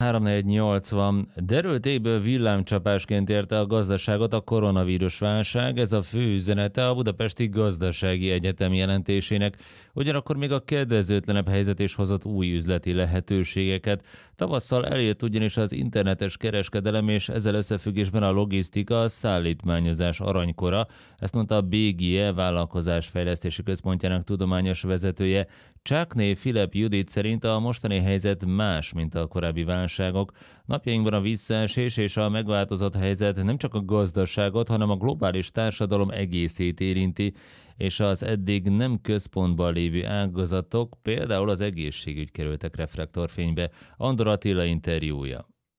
3.4.80. Derült égből villámcsapásként érte a gazdaságot a koronavírus válság, ez a fő üzenete a Budapesti Gazdasági Egyetem jelentésének, ugyanakkor még a kedvezőtlenebb helyzet is hozott új üzleti lehetőségeket. Tavasszal eljött ugyanis az internetes kereskedelem és ezzel összefüggésben a logisztika, a szállítmányozás aranykora, ezt mondta a BGE vállalkozásfejlesztési központjának tudományos vezetője. Csákné Filip Judit szerint a mostani helyzet más, mint a korábbi válságok. Napjainkban a visszaesés és a megváltozott helyzet nem csak a gazdaságot, hanem a globális társadalom egészét érinti, és az eddig nem központban lévő ágazatok, például az egészségügy kerültek reflektorfénybe. Andor Attila interjúja.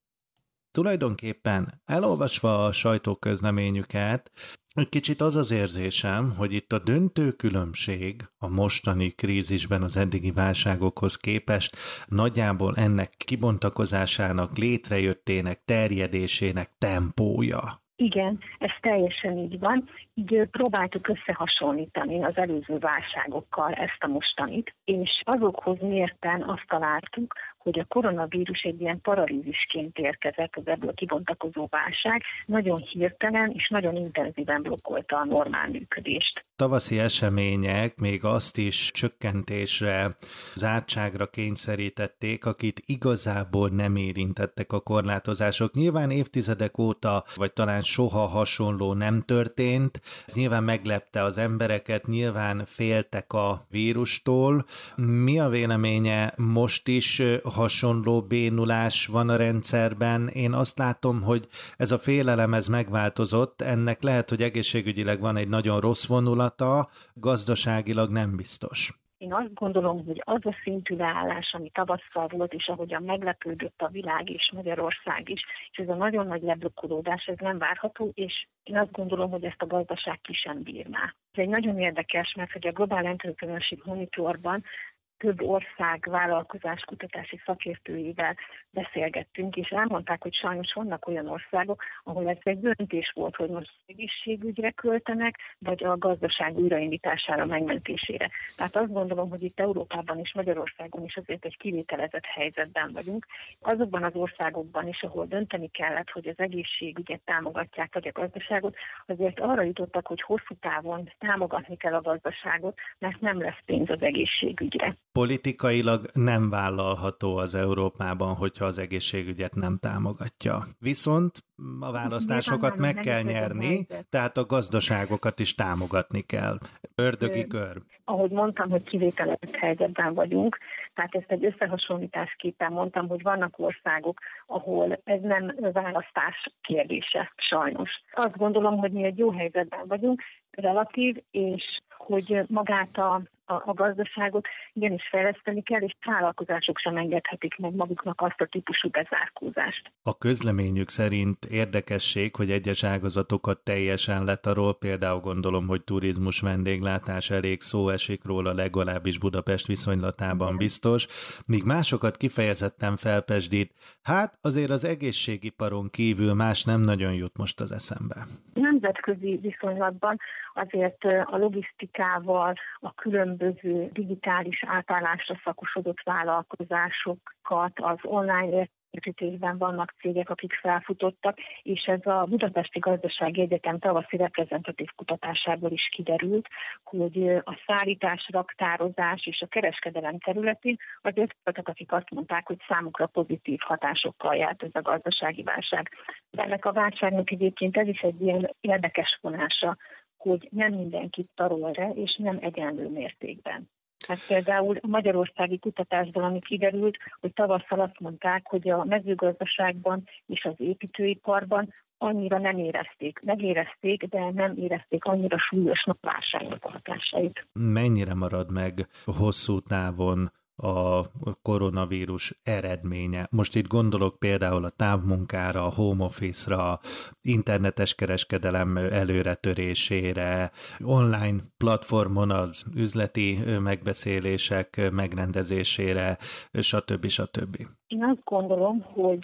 Tulajdonképpen elolvasva a sajtóközleményüket, egy kicsit az érzésem, hogy itt a döntő különbség a mostani krízisben az eddigi válságokhoz képest nagyjából ennek kibontakozásának, létrejöttének, terjedésének tempója. Igen, ez teljesen így van. Így próbáltuk összehasonlítani az előző válságokkal ezt a mostanit, és azokhoz mérten azt találtuk, hogy a koronavírus egy ilyen paralízisként érkezett, az ebből kibontakozó válság, nagyon hirtelen és nagyon intenzíven blokkolta a normál működést. Tavaszi események még azt is csökkentésre, zártságra kényszerítették, akit igazából nem érintettek a korlátozások. Nyilván évtizedek óta, vagy talán soha hasonló nem történt. Ez nyilván meglepte az embereket, nyilván féltek a vírustól. Mi a véleménye? Most is hasonló bénulás van a rendszerben. Én azt látom, hogy ez a félelem ez megváltozott. Ennek lehet, hogy egészségügyileg van egy nagyon rossz vonulata, gazdaságilag nem biztos. Én azt gondolom, hogy az a szintű leállás, ami tavasszal volt, és ahogyan meglepődött a világ és Magyarország is, és ez a nagyon nagy leblokkolódás, ez nem várható, és én azt gondolom, hogy ezt a gazdaság ki sem bírná. Ez egy nagyon érdekes, mert hogy a Global Entrepreneurship Monitorban több ország vállalkozás kutatási szakértőivel beszélgettünk, és elmondták, hogy sajnos vannak olyan országok, ahol ez egy döntés volt, hogy most egészségügyre költenek, vagy a gazdaság újraindítására, megmentésére. Tehát azt gondolom, hogy itt Európában és Magyarországon is azért egy kivételezett helyzetben vagyunk. Azokban az országokban is, ahol dönteni kellett, hogy az egészségügyet támogatják, vagy a gazdaságot, azért arra jutottak, hogy hosszú távon támogatni kell a gazdaságot, mert nem lesz pénz az egészségügyre. Politikailag nem vállalható az Európában, hogyha az egészségügyet nem támogatja. Viszont a választásokat meg kell nyerni, tehát a gazdaságokat is támogatni kell. Ördögi kör. Ahogy mondtam, hogy kivételezett helyzetben vagyunk, tehát ezt egy összehasonlításképpen mondtam, hogy vannak országok, ahol ez nem választás kérdése, sajnos. Azt gondolom, hogy mi egy jó helyzetben vagyunk, relatív, és hogy magát a gazdaságot igenis fejleszteni kell, és vállalkozások sem engedhetik meg maguknak azt a típusú bezárkózást. A közleményük szerint érdekesség, hogy egyes ágazatokat teljesen letarol, például gondolom, hogy turizmus, vendéglátás, elég szó esik róla, legalábbis Budapest viszonylatában biztos, míg másokat kifejezetten felpesdít. Hát azért az egészségiparon kívül más nem nagyon jut most az eszembe. Nemzetközi viszonylatban azért a logisztikával, a különböző digitális átállásra szakosodott vállalkozásokat, az online értékesítésben vannak cégek, akik felfutottak, és ez a Budapesti Gazdasági Egyetem tavaszi reprezentatív kutatásából is kiderült, hogy a szállítás, raktározás és a kereskedelem területén azért voltak, akik azt mondták, hogy számukra pozitív hatásokkal járt ez a gazdasági válság. De ennek a válságnak egyébként ez is egy ilyen érdekes vonása, hogy nem mindenkit tarol le, és nem egyenlő mértékben. Hát például a magyarországi kutatásból, ami kiderült, hogy tavasszal azt mondták, hogy a mezőgazdaságban és az építőiparban annyira nem érezték. Megérezték, de nem érezték annyira súlyosnak válságnak hatásait. Mennyire marad meg hosszú távon a koronavírus eredménye? Most itt gondolok például a távmunkára, a home office-ra, internetes kereskedelem előretörésére, online platformon az üzleti megbeszélések megrendezésére, stb. Én azt gondolom, hogy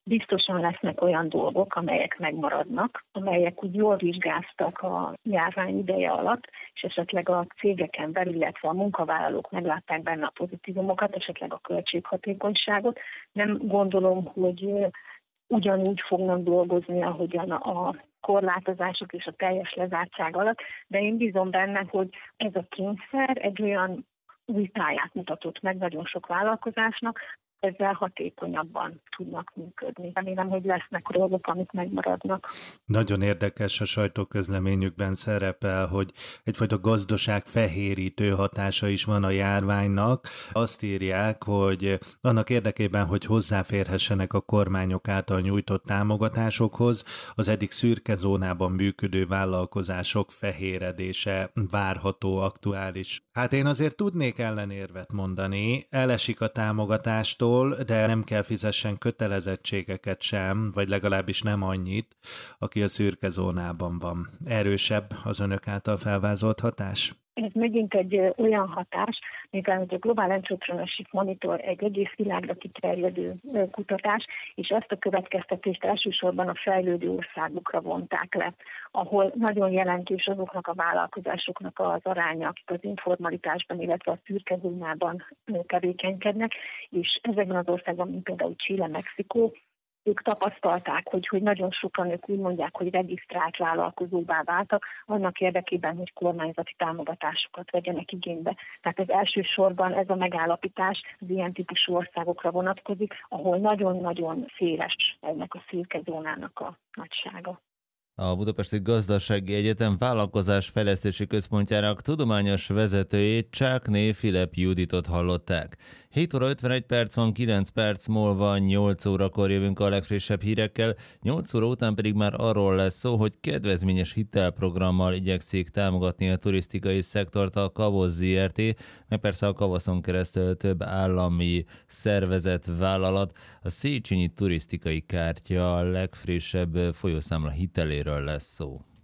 biztosan lesznek olyan dolgok, amelyek megmaradnak, amelyek úgy jól vizsgáztak a járvány ideje alatt, és esetleg a cégeken belül, illetve a munkavállalók meglátták benne a pozitívumokat, esetleg a költséghatékonyságot. Nem gondolom, hogy ugyanúgy fognak dolgozni, ahogyan a korlátozások és a teljes lezártság alatt, de én bízom benne, hogy ez a kényszer egy olyan új pályát mutatott meg nagyon sok vállalkozásnak, ezzel hatékonyabban tudnak működni. Remélem, hogy lesznek dolgok, amik megmaradnak. Nagyon érdekes, a sajtóközleményükben szerepel, hogy egyfajta gazdaság fehérítő hatása is van a járványnak. Azt írják, hogy annak érdekében, hogy hozzáférhessenek a kormányok által nyújtott támogatásokhoz, az eddig szürke zónában működő vállalkozások fehéredése várható, aktuális. Hát én azért tudnék ellenérvet mondani, elesik a támogatástól, de nem kell fizessen kötelezettségeket sem, vagy legalábbis nem annyit, aki a szürke zónában van. Erősebb az önök által felvázolt hatás? Ez megint egy olyan hatás, mivel hogy a Global Entrepreneurship Monitor egy egész világra kiterjedő kutatás, és ezt a következtetést elsősorban a fejlődő országokra vonták le, ahol nagyon jelentős azoknak a vállalkozásoknak az aránya, akik az informalitásban, illetve a szürke zónában tevékenykednek, és ezekben az országban, mint például Chile, Mexikó, ők tapasztalták, hogy nagyon sokan ők úgy mondják, hogy regisztrált vállalkozóvá váltak, annak érdekében, hogy kormányzati támogatásokat vegyenek igénybe. Tehát ez elsősorban ez a megállapítás az ilyen típusú országokra vonatkozik, ahol nagyon-nagyon széles ennek a szürke zónának a nagysága. A Budapesti Gazdasági Egyetem Vállalkozásfejlesztési Központjának tudományos vezetőjét, Csákné Filip Juditot hallották. 7 óra 51 perc van, 9 perc múlva 8 órakor jövünk a legfrissebb hírekkel, 8 óra után pedig már arról lesz szó, hogy kedvezményes hitelprogrammal igyekszik támogatni a turisztikai szektort a Kavosz Zrt., meg persze a Kavoszon keresztül több állami szervezet, vállalat. A Széchenyi turisztikai kártya a legfrissebb folyószámla hiteléről lesz szó.